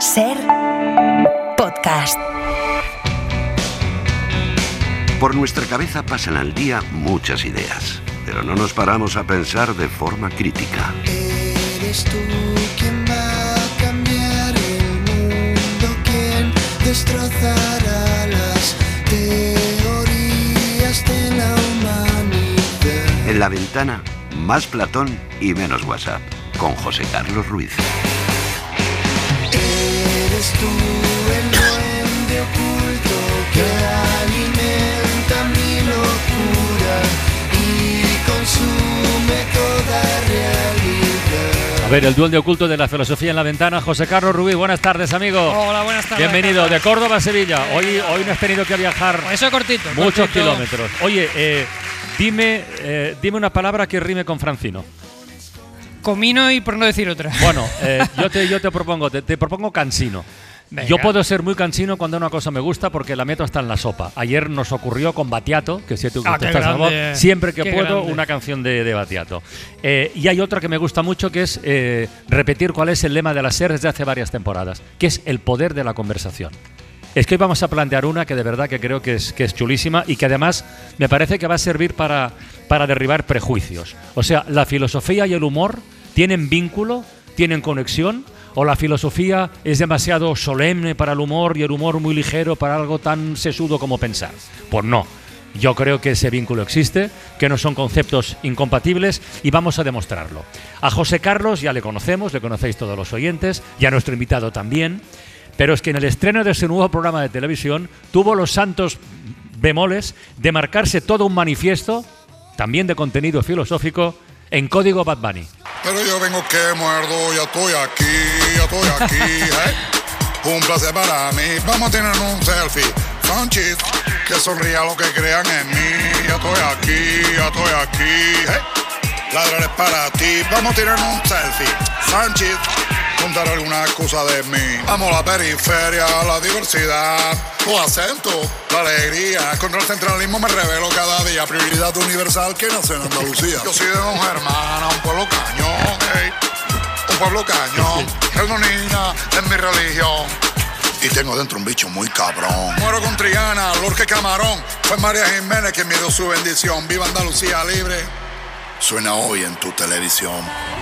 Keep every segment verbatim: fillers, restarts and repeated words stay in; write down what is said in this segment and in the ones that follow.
Ser podcast. Por nuestra cabeza pasan al día muchas ideas, pero no nos paramos a pensar de forma crítica. Eres tú quien va a cambiar el mundo, quien destrozará las teorías de la humanidad. En La Ventana, más Platón y menos WhatsApp, con José Carlos Ruiz. Eres tú el duende oculto que alimenta mi locura y consume toda realidad. A ver, el duende oculto de la filosofía en La Ventana, José Carlos Ruiz. Buenas tardes, amigo. Hola, buenas tardes. Bienvenido de Córdoba a Sevilla. Hoy, hoy no has tenido que viajar Eso es cortito. muchos cortito. kilómetros. Oye, eh, dime, eh, dime una palabra que rime con Francino. Comino y por no decir otra. Bueno, eh, yo, te, yo te propongo, te, te propongo cansino. Venga. Yo puedo ser muy cansino cuando una cosa me gusta porque la meto hasta en la sopa. Ayer nos ocurrió con Battiato, que si tú Ah, te qué estás a favor, grande. siempre que Qué puedo, grande. una canción de, de Battiato. Eh, y hay otra que me gusta mucho, que es eh, repetir cuál es el lema de la SER desde hace varias temporadas, que es el poder de la conversación. Es que hoy vamos a plantear una que de verdad que creo que es, que es chulísima y que además me parece que va a servir para, para derribar prejuicios. O sea, la filosofía y el humor tienen vínculo, tienen conexión, o la filosofía es demasiado solemne para el humor y el humor muy ligero para algo tan sesudo como pensar. Pues no. Yo creo que ese vínculo existe, que no son conceptos incompatibles y vamos a demostrarlo. A José Carlos ya le conocemos, le conocéis todos los oyentes, y a nuestro invitado también, pero es que en el estreno de ese nuevo programa de televisión tuvo los santos bemoles de marcarse todo un manifiesto, también de contenido filosófico, en código Bad Bunny. Pero yo vengo que muerdo, ya estoy aquí, ya estoy aquí, ¿eh? Un placer para mí, vamos a tener un selfie. Sánchez, que sonría lo que crean en mí, ya estoy aquí, ya estoy aquí, ¿eh? Ladrar es para ti, vamos a tener un selfie. Sánchez, contar alguna cosa de mí. Amo la periferia, la diversidad, tu acento, la alegría. Contra el centralismo me revelo cada día. Prioridad universal que nace en Andalucía. Yo soy de Don Germana, un pueblo cañón, hey. Un pueblo cañón. Tengo niña en mi religión. Y tengo dentro un bicho muy cabrón. Muero con Triana, Lorque Camarón. Fue María Jiménez quien me dio su bendición. Viva Andalucía libre. Suena hoy en tu televisión.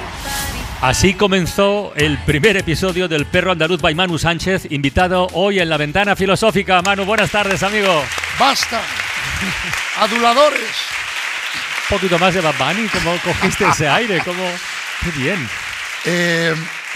Así comenzó el primer episodio del Perro Andaluz by Manu Sánchez, invitado hoy en La Ventana Filosófica. Manu, buenas tardes, amigo. ¡Basta! ¡Aduladores! Un poquito más de Bad Bunny, ¿cómo cogiste ese aire? ¿Cómo? ¡Qué bien! Eh,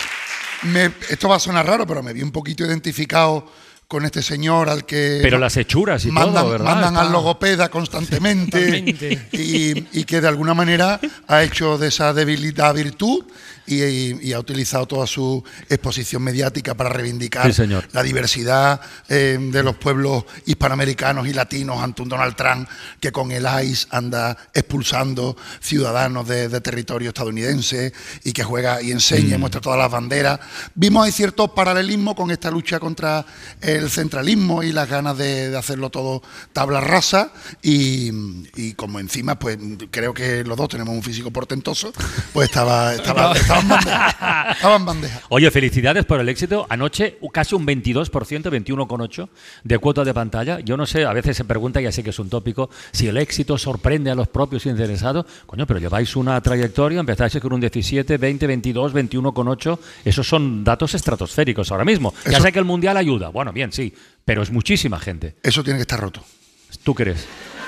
me, esto va a sonar raro, pero me vi un poquito identificado con este señor al que Pero las hechuras y mandan, todo, ¿verdad? mandan Está- al logopeda constantemente y, y que de alguna manera ha hecho de esa debilidad virtud y, y- y ha utilizado toda su exposición mediática para reivindicar Sí, señor. la diversidad eh, de los pueblos hispanoamericanos y latinos ante un Donald Trump que con el I C E anda expulsando ciudadanos de, de territorio estadounidense y que juega y enseña y muestra todas las banderas. Vimos ahí cierto paralelismo con esta lucha contra el centralismo y las ganas de, de hacerlo todo tabla rasa y, y como encima pues creo que los dos tenemos un físico portentoso, pues estaba, estaba, estaba en bandeja. Estaba en bandeja. Oye, felicidades por el éxito. Anoche casi un veintidós por ciento, veintiuno coma ocho por ciento de cuota de pantalla. Yo no sé, a veces se pregunta, ya sé que es un tópico, si el éxito sorprende a los propios interesados. Coño, pero lleváis una trayectoria, empezáis con un diecisiete, veinte, veintidós, veintiuno coma ocho. Esos son datos estratosféricos ahora mismo. Ya Eso- sé que el Mundial ayuda. Bueno, bien, sí, pero es muchísima gente. Eso tiene que estar roto. ¿Tú crees?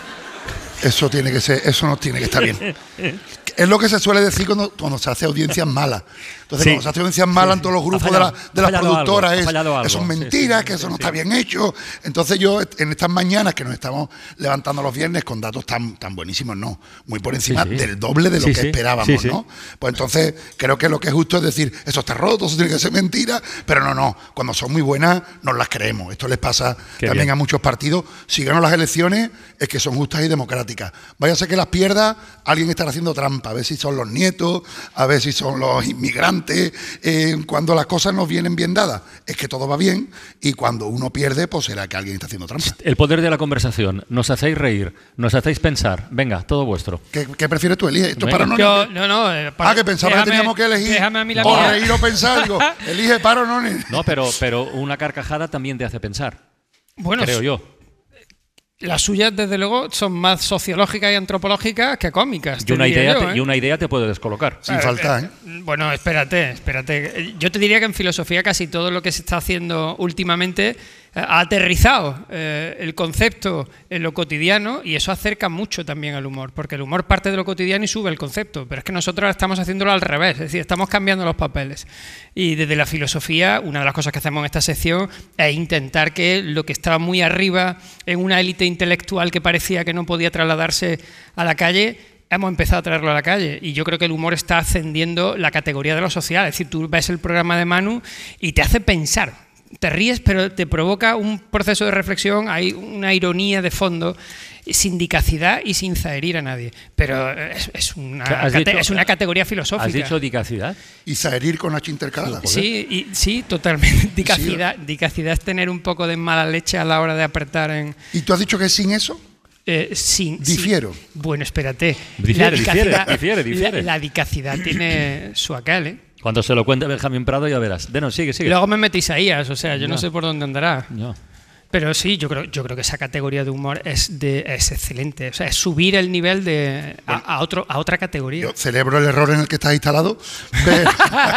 Eso tiene que ser, eso no tiene que estar bien. Es lo que se suele decir cuando, cuando se hace audiencias malas. Entonces, Sí. cuando se hace audiencias malas en todos los Ha grupos fallado, de, la- ha de las fallado productoras, algo, ha es, fallado algo. eso es Sí, mentira, sí, que sí, eso no sí, está sí. bien hecho. Entonces yo, en estas mañanas que nos estamos levantando los viernes con datos tan, tan buenísimos, no, muy por encima Sí, sí. del doble de lo Sí, que sí. esperábamos, Sí, sí. ¿no? Pues entonces creo que lo que es justo es decir, eso está roto, eso tiene que ser mentira, pero no, no, cuando son muy buenas nos las creemos. Esto les pasa Qué también bien. a muchos partidos. Si ganan las elecciones es que son justas y democráticas. Vaya a ser que las pierda, alguien estará haciendo trampa, a ver si son los nietos, a ver si son los inmigrantes, adelante, eh, cuando las cosas nos vienen bien dadas, es que todo va bien, y cuando uno pierde, pues será que alguien está haciendo trampa. El poder de la conversación. Nos hacéis reír, nos hacéis pensar. Venga, todo vuestro. ¿Qué, qué prefieres tú, Elige? ¿Esto es Venga. para no? Yo, no, no. eh, para- Ah, que pensaba déjame- que teníamos que elegir Déjame a mí la o mía. reír o pensar. Digo, elige para o no. ni- No, pero, pero una carcajada también te hace pensar, Bueno, creo yo. las suyas, desde luego, son más sociológicas y antropológicas que cómicas. Y te una, diría idea yo, te, ¿eh? y una idea te puede descolocar. Sin falta, ¿eh? Bueno, espérate, espérate. Yo te diría que en filosofía casi todo lo que se está haciendo últimamente eh, ha aterrizado eh, el concepto en lo cotidiano, y eso acerca mucho también al humor, porque el humor parte de lo cotidiano y sube el concepto, pero es que nosotros estamos haciéndolo al revés, es decir, estamos cambiando los papeles. Y desde la filosofía, una de las cosas que hacemos en esta sección es intentar que lo que estaba muy arriba en una élite intelectual que parecía que no podía trasladarse a la calle, hemos empezado a traerlo a la calle, y yo creo que el humor está ascendiendo la categoría de lo social. Es decir, tú ves el programa de Manu y te hace pensar, te ríes, pero te provoca un proceso de reflexión, hay una ironía de fondo, sin dicacidad y sin zaherir a nadie, pero es, es, una, ¿Has cate- dicho- es una categoría filosófica. ¿Has dicho dicacidad? Y saherir con H intercalada. Sí, y, sí, totalmente. Dicacidad, dicacidad es tener un poco de mala leche a la hora de apretar en... ¿Y tú has dicho que sin eso? Eh, sin, Difiero. sin- bueno, espérate. Difiere, La difiere, dicacidad- difiere, difiere. La, la dicacidad tiene su aquel, ¿eh? Cuando se lo cuente Benjamín Prado ya verás. Denos, sigue, sigue. Luego me metí Isaías, o sea, yo no No. sé por dónde andará. No. Pero sí, yo creo, yo creo que esa categoría de humor es, de, es excelente. O sea, es subir el nivel de, a, a otro, a otra categoría. Yo celebro el error en el que estás instalado, pero,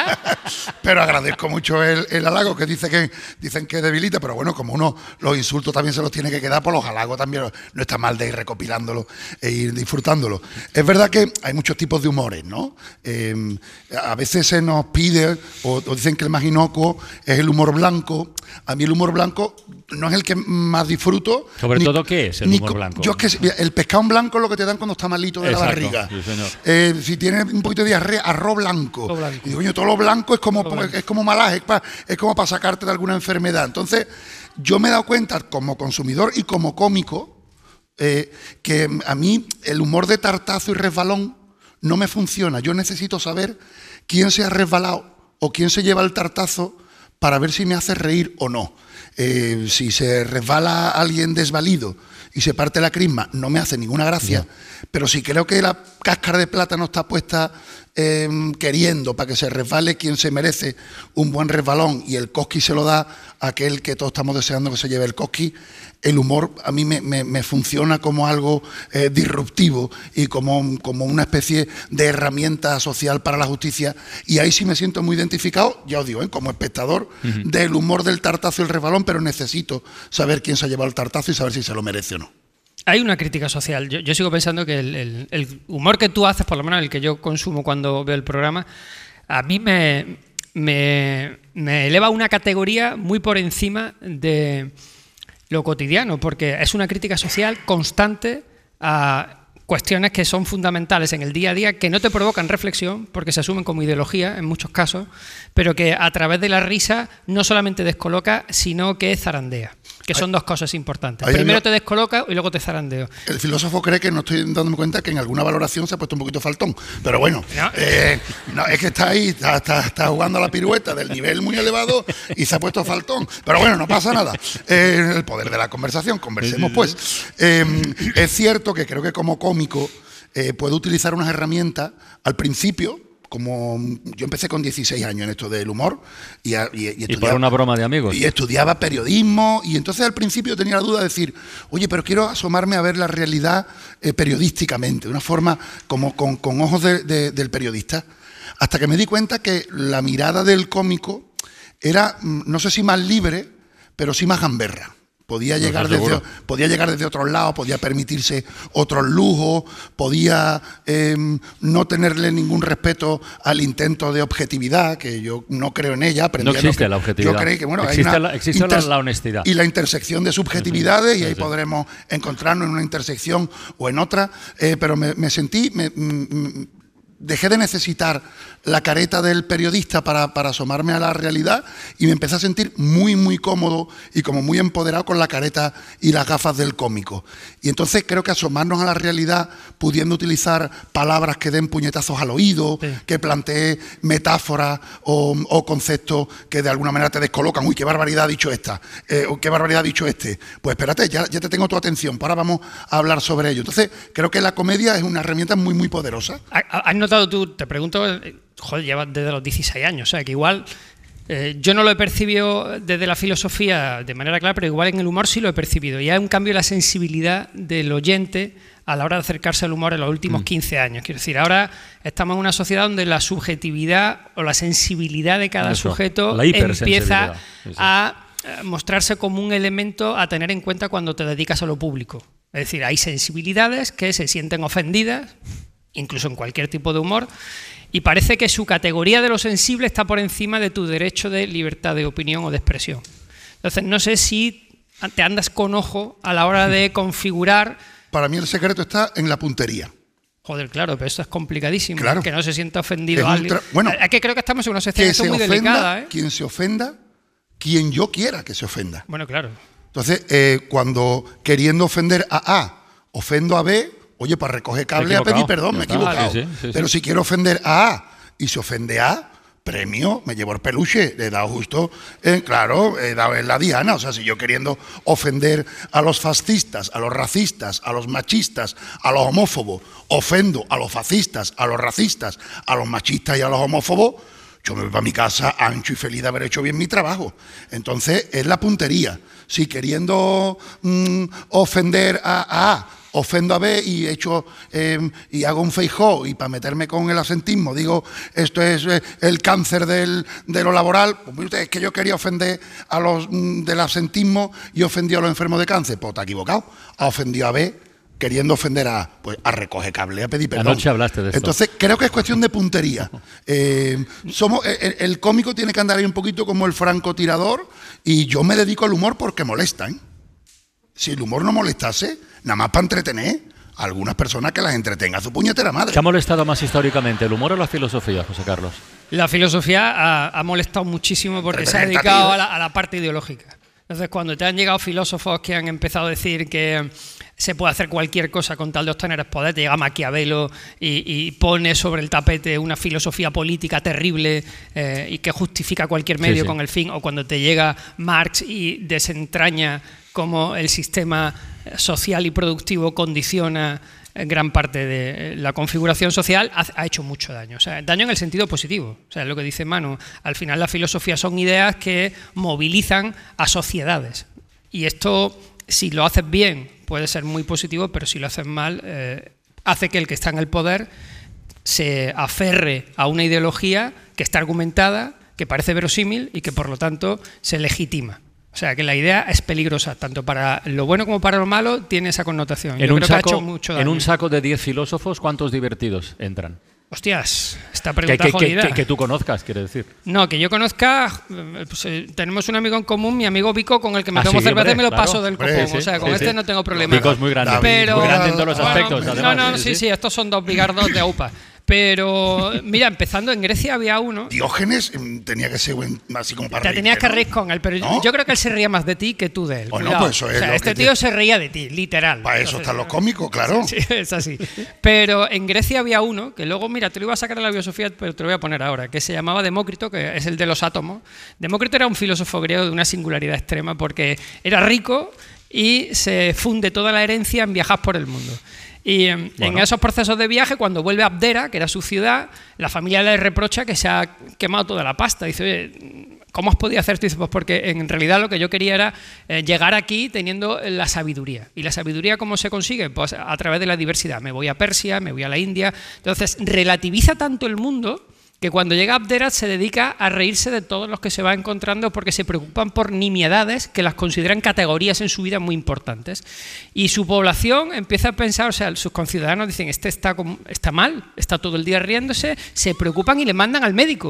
pero agradezco mucho el, el halago, que dice que dicen que debilita, pero bueno, como uno los insultos también se los tiene que quedar, por los halagos también no está mal de ir recopilándolo e ir disfrutándolo. Es verdad que hay muchos tipos de humores, ¿no? Eh, a veces se nos pide, o, o dicen que el más inocuo es el humor blanco. A mí el humor blanco no es el que más disfruto. Sobre ni- todo, ¿qué es el ni humor co- blanco? Yo es que mira, el pescado en blanco es lo que te dan cuando está malito de Exacto, la barriga. sí, señor. Eh, si tiene un poquito de diarrea, arroz blanco. Arroz blanco. Y digo, coño, todo lo blanco es como, Todo blanco. es como malaje, es, pa- es como para sacarte de alguna enfermedad. Entonces, yo me he dado cuenta como consumidor y como cómico eh, que a mí el humor de tartazo y resbalón no me funciona. Yo necesito saber quién se ha resbalado o quién se lleva el tartazo para ver si me hace reír o no. Eh, si se resbala alguien desvalido y se parte la crisma, no me hace ninguna gracia, pero si creo que la cáscara de plátano está puesta eh, queriendo para que se resbale quien se merece un buen resbalón, y el cosqui se lo da a aquel que todos estamos deseando que se lleve el cosqui, el humor a mí me, me, me funciona como algo eh, disruptivo y como, como una especie de herramienta social para la justicia, y ahí sí me siento muy identificado, ya os digo, ¿eh? como espectador uh-huh. del humor del tartazo y el resbalón, pero necesito saber quién se ha llevado el tartazo y saber si se lo merece o no. Hay una crítica social. Yo, yo sigo pensando que el, el, el humor que tú haces, por lo menos el que yo consumo cuando veo el programa, a mí me, me, me eleva a una categoría muy por encima de lo cotidiano, porque es una crítica social constante a cuestiones que son fundamentales en el día a día, que no te provocan reflexión, porque se asumen como ideología en muchos casos, pero que a través de la risa no solamente descoloca, sino que zarandea, que son dos cosas importantes. Ahí Primero no- te descoloca y luego te zarandeo. El filósofo cree que no estoy dándome cuenta que en alguna valoración se ha puesto un poquito faltón, pero bueno, No. eh, no, es que está ahí, está, está- está jugando a la pirueta del nivel muy elevado y se ha puesto faltón, pero bueno, no pasa nada. Eh, el poder de la conversación, conversemos pues. Eh, es cierto que creo que como cómico eh, puedo utilizar unas herramientas al principio. Como yo empecé con dieciséis años en esto del humor y, a- y, y Y estudiaba- por una broma de amigos. y estudiaba periodismo, y entonces al principio tenía la duda de decir, oye, pero quiero asomarme a ver la realidad eh, periodísticamente, de una forma como con, con ojos de- de- del periodista, hasta que me di cuenta que la mirada del cómico era, mm, no sé si más libre, pero sí más gamberra. Podía llegar, eso seguro. desde, podía llegar desde otros lados, podía permitirse otros lujos, podía eh, no tenerle ningún respeto al intento de objetividad, que yo no creo en ella. aprendí No a existe cre- la objetividad. Yo creo que, bueno, hay Existe una la- existe la- la honestidad. Y la intersección de subjetividades, Sí, y ahí sí. podremos encontrarnos en una intersección o en otra, eh, pero me, me sentí... Me, mm, dejé de necesitar la careta del periodista para, para asomarme a la realidad y me empecé a sentir muy, muy cómodo y como muy empoderado con la careta y las gafas del cómico. Y entonces creo que asomarnos a la realidad, pudiendo utilizar palabras que den puñetazos al oído, sí. que plantee metáforas o, o conceptos que de alguna manera te descolocan. Uy, qué barbaridad ha dicho esta, eh, qué barbaridad ha dicho este. Pues espérate, ya, ya te tengo tu atención, ahora vamos a hablar sobre ello. Entonces creo que la comedia es una herramienta muy, muy poderosa. ¿Has notado tú, te pregunto, joder, llevas desde los dieciséis años, o sea, que igual eh, yo no lo he percibido desde la filosofía de manera clara, pero igual en el humor sí lo he percibido. Y hay un cambio en la sensibilidad del oyente a la hora de acercarse al humor en los últimos mm. quince años. Quiero decir, ahora estamos en una sociedad donde la subjetividad o la sensibilidad de cada Eso, sujeto empieza sí, sí. a mostrarse como un elemento a tener en cuenta cuando te dedicas a lo público. Es decir, hay sensibilidades que se sienten ofendidas, incluso en cualquier tipo de humor, y parece que su categoría de lo sensible está por encima de tu derecho de libertad de opinión o de expresión. Entonces, no sé si te andas con ojo a la hora de configurar... Para mí el secreto está en la puntería. Joder, claro, pero esto es complicadísimo. Claro. Que no se sienta ofendido es alguien. Bueno, es que creo que estamos en una sección muy ofenda, delicada. ¿eh? Quien se ofenda, quien yo quiera que se ofenda. Bueno, claro. Entonces, eh, cuando queriendo ofender a A, ofendo a B, oye, para recoger cable a pedir perdón, me he equivocado. Sí, sí, sí, Pero sí. si quiero ofender a A y se ofende a A, premio, me llevo el peluche, le he dado justo, eh, claro, he dado en la diana. O sea, si yo queriendo ofender a los fascistas, a los racistas, a los machistas, a los homófobos, ofendo a los fascistas, a los racistas, a los machistas y a los homófobos, yo me voy para mi casa ancho y feliz de haber hecho bien mi trabajo. Entonces, es la puntería. Si queriendo mm, ofender a A, ofendo a B y hecho eh, y hago un Feijóo y para meterme con el asentismo digo esto es eh, el cáncer del, de lo laboral, pues es que yo quería ofender a los mm, del asentismo y ofendí a los enfermos de cáncer. Pues te has equivocado, ha ofendido a B queriendo ofender a A, pues a recoger cable, a pedir perdón. Anoche hablaste de esto. Entonces creo que es cuestión de puntería. Eh, somos el, el cómico tiene que andar ahí un poquito como el francotirador y yo me dedico al humor porque molesta, ¿eh? Si el humor no molestase, nada más para entretener a algunas personas que las entretenga a su puñetera madre. ¿Qué ha molestado más históricamente, el humor o la filosofía, José Carlos? La filosofía ha, ha molestado muchísimo porque se ha dedicado a la, a la parte ideológica. Entonces, cuando te han llegado filósofos que han empezado a decir que se puede hacer cualquier cosa con tal de obtener poder, te llega Maquiavelo y, y pone sobre el tapete una filosofía política terrible eh, y que justifica cualquier medio sí, sí. con el fin, o cuando te llega Marx y desentraña cómo el sistema social y productivo condiciona gran parte de la configuración social, ha, ha hecho mucho daño. O sea, daño en el sentido positivo. O sea, es lo que dice Manu. Al final la filosofía son ideas que movilizan a sociedades. Y esto, si lo haces bien, puede ser muy positivo, pero si lo haces mal, eh, hace que el que está en el poder se aferre a una ideología que está argumentada, que parece verosímil y que por lo tanto se legitima. O sea, que la idea es peligrosa, tanto para lo bueno como para lo malo, tiene esa connotación. En, Yo un, creo saco, que ha hecho mucho daño. En un saco de diez filósofos, ¿cuántos divertidos entran? Hostias, esta pregunta que, que, jodida. Que, que, que tú conozcas, quiere decir. No, que yo conozca, pues, eh, tenemos un amigo en común, mi amigo Vico, con el que me ah, tomo sí, cerveza hombre, y me lo claro. paso del copón. Sí, sí, o sea, con sí, este sí. no tengo problema. Vico es muy grande. Pero, muy grande en todos los bueno, aspectos, no, además. no, no, sí, sí, estos son dos bigardos de aupa. Pero, mira, empezando en Grecia había uno... Diógenes tenía que ser así como para Te reír, tenías que ¿no? reír con él, pero ¿No? yo creo que él se reía más de ti que tú de él. Bueno, pues eso es o sea, lo este que tío te... se reía de ti, literal. Para eso Entonces, están los cómicos, claro. Sí, es así. Pero en Grecia había uno, que luego, mira, te lo iba a sacar de la filosofía, pero te lo voy a poner ahora, que se llamaba Demócrito, que es el de los átomos. Demócrito era un filósofo griego de una singularidad extrema, porque era rico y se funde toda la herencia en viajar por el mundo. Y bueno. en esos procesos de viaje, cuando vuelve a Abdera, que era su ciudad, la familia le reprocha que se ha quemado toda la pasta. Dice, oye, ¿cómo has podido hacer esto? Dice, pues porque en realidad lo que yo quería era eh, llegar aquí teniendo la sabiduría. ¿Y la sabiduría cómo se consigue? Pues a través de la diversidad. Me voy a Persia, me voy a la India. Entonces, relativiza tanto el mundo que cuando llega a Abdera se dedica a reírse de todos los que se va encontrando porque se preocupan por nimiedades que las consideran categorías en su vida muy importantes. Y su población empieza a pensar, o sea, sus conciudadanos dicen, este está, está mal, está todo el día riéndose, se preocupan y le mandan al médico.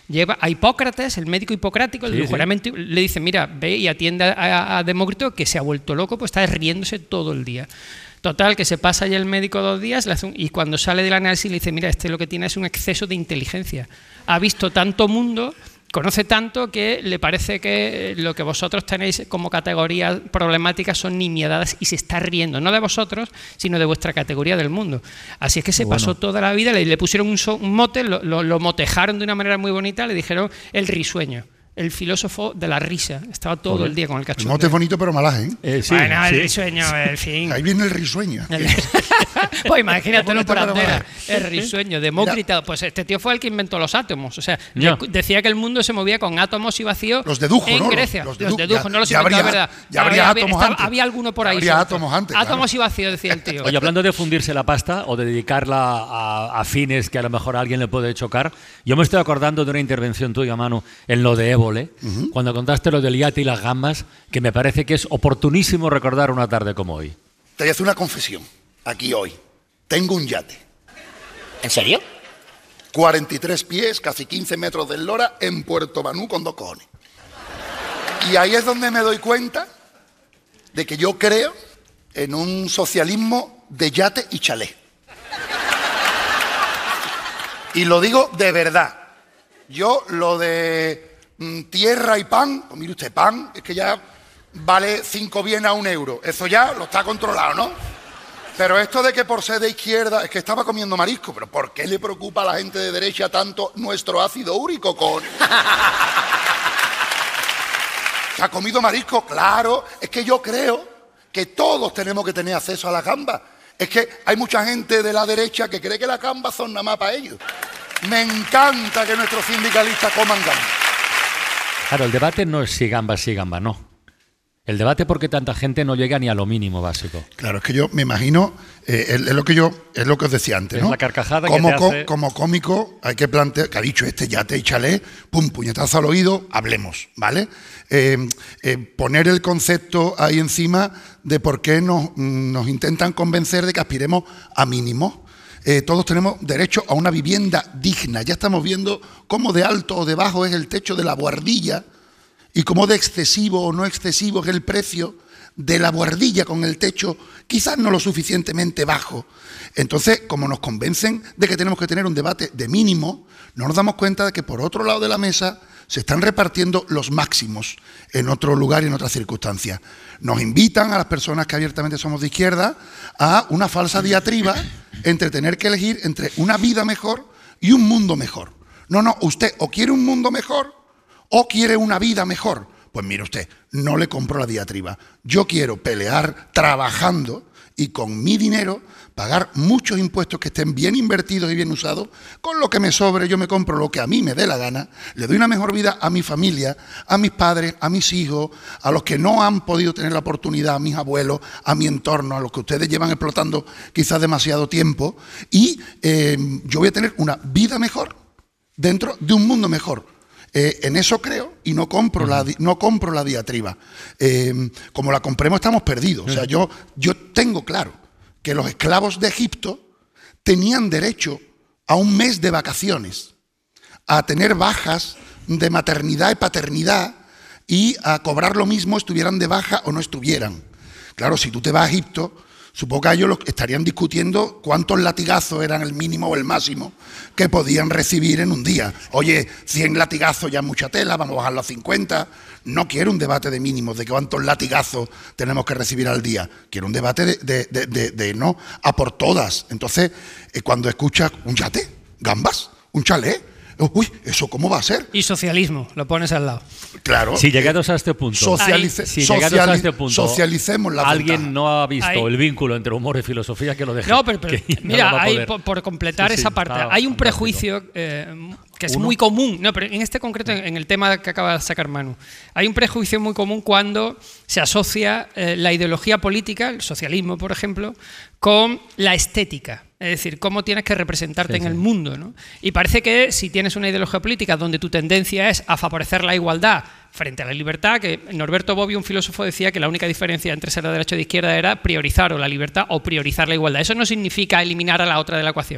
lleva a Hipócrates, el médico hipocrático, el Sí, del sí. juramento, le dice, mira, ve y atiende a, a Demócrito que se ha vuelto loco, pues está riéndose todo el día. Total, que se pasa ya el médico dos días le hace un- y cuando sale del análisis le dice, mira, este lo que tiene es un exceso de inteligencia. Ha visto tanto mundo, conoce tanto que le parece que lo que vosotros tenéis como categoría problemática son nimiedades y se está riendo, no de vosotros, sino de vuestra categoría del mundo. Así es que se Bueno. pasó toda la vida, le, le pusieron un, so- un mote, lo, lo- lo motejaron de una manera muy bonita, le dijeron el risueño, el filósofo de la risa. Estaba todo Joder. el día con el El cachondeo. mote es bonito, pero malaje, ¿eh? Eh, sí, bueno, el sí. risueño, en fin. Ahí viene el risueño. Pues imagínatelo por Bonito, pero antera. mal. El risueño, Demócrito. Pues este tío fue el que inventó los átomos. O sea, Ya. de- decía que el mundo se movía con átomos y vacíos. Los dedujo, en ¿no? Grecia. Los Los dedu- dedujo, ya- no los ya inventó, habría- ¿verdad? ya habría había, átomos estaba- antes. había alguno por ahí. Habría suelto. átomos antes, claro. Átomos y vacíos, decía el tío. Oye, hablando de fundirse la pasta o de dedicarla a, a fines que a lo mejor a alguien le puede chocar, yo me estoy acordando de una intervención tuya, Manu, en lo de Évole, cuando contaste lo del yate y las gambas, que me parece que es oportunísimo recordar una tarde como hoy. Te voy a hacer una confesión, aquí hoy. Tengo un yate. ¿En serio? cuarenta y tres pies, casi quince metros de eslora, en Puerto Banú con dos cojones. Y ahí es donde me doy cuenta de que yo creo en un socialismo de yate y chalet. Y lo digo de verdad. Yo lo de mm, tierra y pan, pues mire usted, pan, es que ya vale cinco bienes a un euro. Eso ya lo está controlado, ¿no? Pero esto de que por ser de izquierda, es que estaba comiendo marisco, pero ¿por qué le preocupa a la gente de derecha tanto nuestro ácido úrico, con? ¿Se ha comido marisco? Claro, es que yo creo que todos tenemos que tener acceso a las gambas. Es que hay mucha gente de la derecha que cree que las gambas son nada más para ellos. Me encanta que nuestros sindicalistas coman gambas. Claro, el debate no es si gamba, si gamba, no. El debate es por qué tanta gente no llega ni a lo mínimo básico. Claro, es que yo me imagino, eh, es, es lo que yo, es lo que os decía antes, Es ¿no? la carcajada que como, te co- hace- como cómico hay que plantear, que ha dicho este yate y chalet, pum, puñetazo al oído, hablemos, ¿vale? Eh, eh, poner el concepto ahí encima de por qué nos, nos intentan convencer de que aspiremos a mínimos. Eh, todos tenemos derecho a una vivienda digna. Ya estamos viendo cómo de alto o de bajo es el techo de la buhardilla y cómo de excesivo o no excesivo es el precio de la buhardilla con el techo quizás no lo suficientemente bajo. Entonces, como nos convencen de que tenemos que tener un debate de mínimo, no nos damos cuenta de que por otro lado de la mesa se están repartiendo los máximos en otro lugar y en otras circunstancias. Nos invitan a las personas que abiertamente somos de izquierda a una falsa diatriba entre tener que elegir entre una vida mejor y un mundo mejor. No, no, usted o quiere un mundo mejor o quiere una vida mejor. Pues mire usted, no le compro la diatriba. Yo quiero pelear trabajando y con mi dinero pagar muchos impuestos que estén bien invertidos y bien usados. Con lo que me sobre yo me compro lo que a mí me dé la gana, le doy una mejor vida a mi familia, a mis padres, a mis hijos, a los que no han podido tener la oportunidad, a mis abuelos, a mi entorno, a los que ustedes llevan explotando quizás demasiado tiempo, y eh, yo voy a tener una vida mejor dentro de un mundo mejor. Eh, en eso creo y no compro, uh-huh. la, no compro la diatriba. Eh, como la compremos estamos perdidos. Uh-huh. O sea, yo, yo tengo claro que los esclavos de Egipto tenían derecho a un mes de vacaciones, a tener bajas de maternidad y paternidad y a cobrar lo mismo estuvieran de baja o no estuvieran. Claro, si tú te vas a Egipto, supongo que ellos estarían discutiendo cuántos latigazos eran el mínimo o el máximo que podían recibir en un día. Oye, cien latigazos ya es mucha tela, vamos a bajarlo a cincuenta. No quiero un debate de mínimos, de cuántos latigazos tenemos que recibir al día. Quiero un debate de, de, de, de, de no a por todas. Entonces, eh, cuando escuchas un yate, gambas, un chalet, uy, ¿eso cómo va a ser? Y socialismo, lo pones al lado. Claro. Si llegados a este punto, socialice, si sociali llegados a este punto socialicemos la alguien ventaja. no ha visto Ahí. el vínculo entre humor y filosofía, que lo deje. No, pero, pero que no mira, lo va a hay, poder. por, por completar Sí, sí, esa parte, está hay un fantástico. prejuicio eh, que es ¿Uno? muy común, no, pero en este concreto, en, en el tema que acaba de sacar Manu, hay un prejuicio muy común cuando se asocia eh, la ideología política, el socialismo, por ejemplo, con la estética. Es decir, cómo tienes que representarte Sí, en sí. el mundo, ¿no? Y parece que si tienes una ideología política donde tu tendencia es a favorecer la igualdad frente a la libertad, que Norberto Bobbio, un filósofo, decía que la única diferencia entre ser de derecha o de izquierda era priorizar o la libertad o priorizar la igualdad. Eso no significa eliminar a la otra de la ecuación.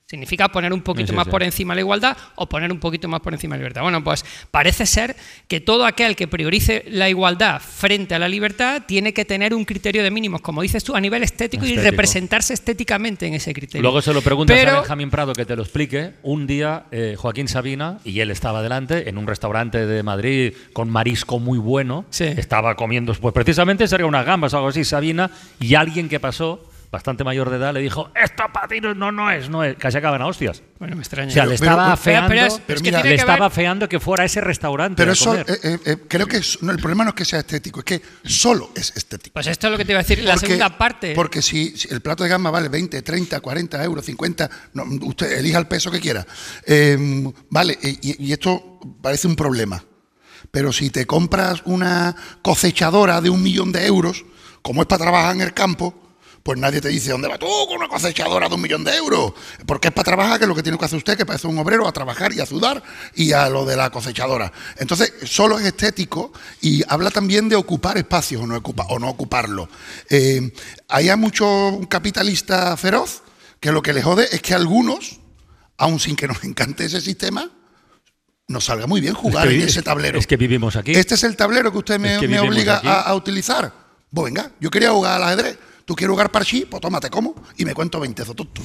Significa poner un poquito Sí, sí, más sí. por encima la igualdad o poner un poquito más por encima la libertad. Bueno, pues parece ser que todo aquel que priorice la igualdad frente a la libertad tiene que tener un criterio de mínimos, como dices tú, a nivel estético, Estético. y representarse estéticamente en ese criterio. Luego se lo preguntas Pero- a Benjamín Prado que te lo explique. Un día eh, Joaquín Sabina, y él estaba delante, en un restaurante de Madrid con marisco muy bueno, Sí. estaba comiendo, pues precisamente sería unas gambas o algo así, Sabina, y alguien que pasó, bastante mayor de edad, le dijo, esto para ti no, no, no es, no es, casi acaban a hostias. Bueno, me extraña. O sea, le Pero- estaba pero- afeando, pero es- pero es que mira, tiene le que estaba ver- afeando que fuera a ese restaurante Pero a eso, comer. eh, eh, eh, creo que es- no, el problema no es que sea estético, es que solo es estético. Pues esto es lo que te iba a decir, la Porque- segunda parte. Porque si, si el plato de gamba vale veinte, treinta, cuarenta euros, cincuenta, no, usted elija el peso que quiera. Eh, vale, y, y esto parece un problema. Pero si te compras una cosechadora de un millón de euros, como es para trabajar en el campo, pues nadie te dice, ¿dónde vas tú con una cosechadora de un millón de euros? Porque es para trabajar, que es lo que tiene que hacer usted, que parece un obrero, a trabajar y a sudar, y a lo de la cosechadora. Entonces, solo es estético y habla también de ocupar espacios o no, ocupa, o no ocuparlos. Eh, hay mucho capitalista feroz que lo que le jode es que algunos, aun sin que nos encante ese sistema, nos salga muy bien jugar Es que en vi- ese tablero. es que vivimos aquí. Este es el tablero que usted me, Es que me vivimos obliga aquí. a, a utilizar. Pues venga, yo quería jugar al ajedrez. ¿Tú quieres jugar parchí? Pues tómate como y me cuento veinte zotutos.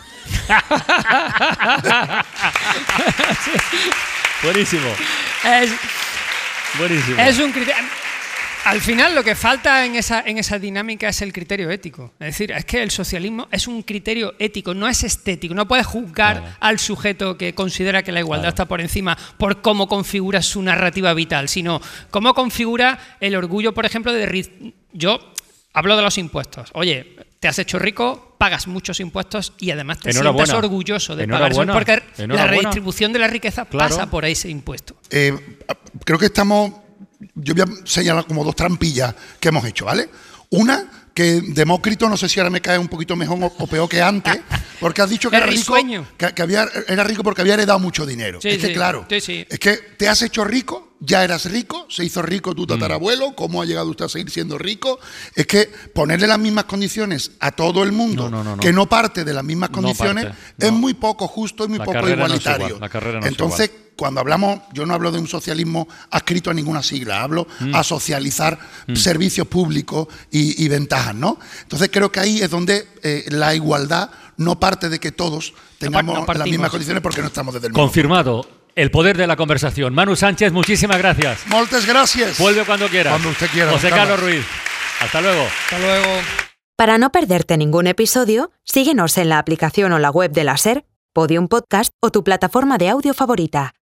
Buenísimo, Es, buenísimo. es un criterio. Al final lo que falta en esa, en esa dinámica es el criterio ético. Es decir, es que el socialismo es un criterio ético, no es estético. No puedes juzgar Claro. al sujeto que considera que la igualdad Claro. está por encima por cómo configura su narrativa vital, sino cómo configura el orgullo, por ejemplo, de... ri- Yo hablo de los impuestos. Oye, te has hecho rico, pagas muchos impuestos y además te sientes Enhorabuena. orgulloso de pagar eso, Enhorabuena. porque la Enhorabuena. redistribución de la riqueza Claro. pasa por ese impuesto. Eh, creo que estamos. Yo voy a señalar como dos trampillas que hemos hecho, ¿vale? Una, que Demócrito, no sé si ahora me cae un poquito mejor o, o peor que antes, porque has dicho que Es era rico, risueño. que, que había, era rico porque había heredado mucho dinero. Sí, es que sí, claro, sí, sí. es que te has hecho rico, ya eras rico, se hizo rico tu tatarabuelo, ¿cómo ha llegado usted a seguir siendo rico? Es que ponerle las mismas condiciones a todo el mundo, No, no, no, no. que no parte de las mismas No condiciones, parte, es no. muy poco justo y muy La poco carrera no es igualitario. igual, la carrera no es Entonces, igual. cuando hablamos, yo no hablo de un socialismo adscrito a ninguna sigla, hablo Mm. a socializar servicios públicos y, y ventajas, ¿no? Entonces creo que ahí es donde eh, la igualdad no parte de que todos tengamos no partimos. las mismas condiciones porque no estamos desde el mismo. Confirmado. El poder de la conversación. Manu Sánchez, muchísimas gracias. Moltes gracias. Vuelve cuando quieras. Cuando usted quiera, José don Carlos Carlos. Ruiz. Hasta luego. Hasta luego. Para no perderte ningún episodio, síguenos en la aplicación o la web de la SER, Podium Podcast o tu plataforma de audio favorita.